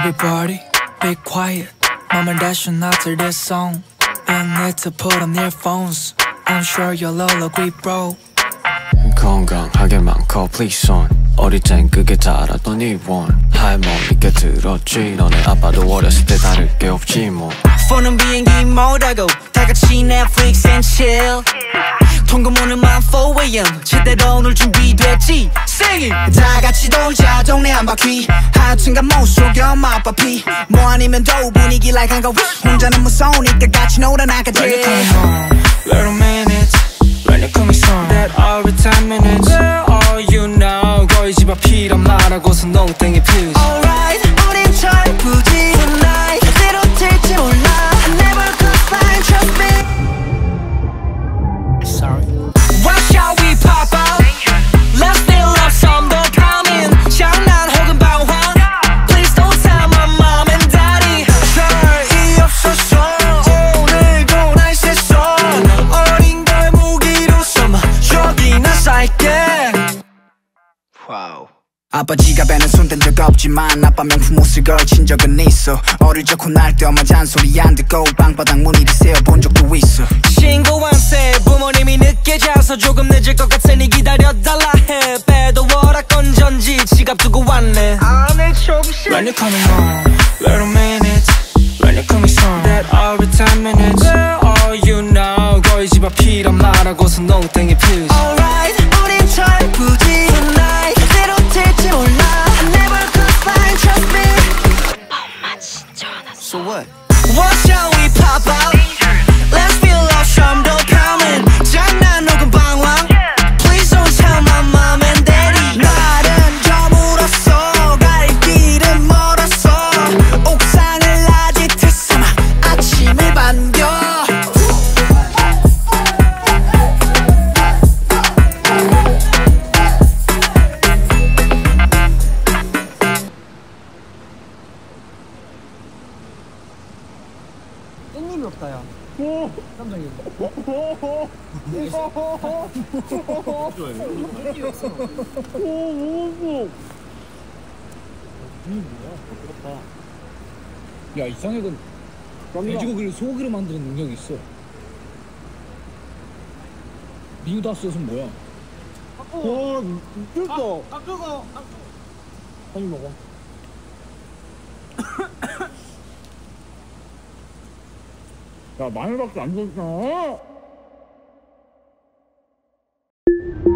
Everybody, be quiet. Mom and dad should not hear this song. You need to put on earphones. I'm sure you'll all agree, bro. 건강하게 많고 please on 어릴 땐 그게 다라던 이원 할머니께 들었지 너네 아빠도 어렸을 때 다를 게 없지 뭐 폰은 비행기 모드고 다같이 Netflix and chill 통금오늘만 4am 제대로 놀 준비됐지 Sing it 다같이 돌자 동네 한 바퀴 하여튼간 못 속여 맛바피 뭐 아니면 더 분위기 like 한가 혼자는 무서우니까 같이 놀아나가지 When you coming home, little minutes. When you coming home, that every 10 minutes. Where are you now? 거의 집 앞이란 말하고서 농땡이 피우지. Alright 우린 철부지 tonight 어디로 튈지 몰라 I never could find trust me Sorry. Why shall we pop out? Let's feel love some 더 coming 장난 혹은 방황 Please don't tell my mom and daddy 별이 없었어 오늘도 날 셌어 어린 걸 무기로 삼아 여기나 살게 Wow 아빠 지갑에는 손댄 적 없지만 아빠 명품 옷을 걸친 적은 있어 어릴 적 혼날 때엄마 잔소리 안 듣고 방바닥 무늬를 세워본 적도 있어 신고한 새 부모님이 늦게 자서 조금 늦을 것 같으니 기다려달라 해 배도 월화건 전지 지갑 두고 왔네 안에 접시 When you coming home, little minutes. When you coming home, that every 10 minutes. Where are you now? 거의 집 앞이란 말하고서 농땡이 피우지. Alright 우린 철부지 tonight 어디로 튈지 몰라 I never could find trust me 엄마 진짜 화났어 So what? What shall we pop out? Let's feel love some 더 coming 장난 혹은 방황 Please don't tell my mom and daddy 날은 저물었어 갈 길은 멀었어 옥상을 아직 삼아 아침을 반겨 깻잎이 없다 야 깜짝이야 깻잎이 없어 야 이상혁은 돼지고기를 소고기로 만드는 능력이 있어 미우다스는 뭐야? 미쳤다 아 뜨거 빨리 먹어 야 마늘밖에 안 줬잖아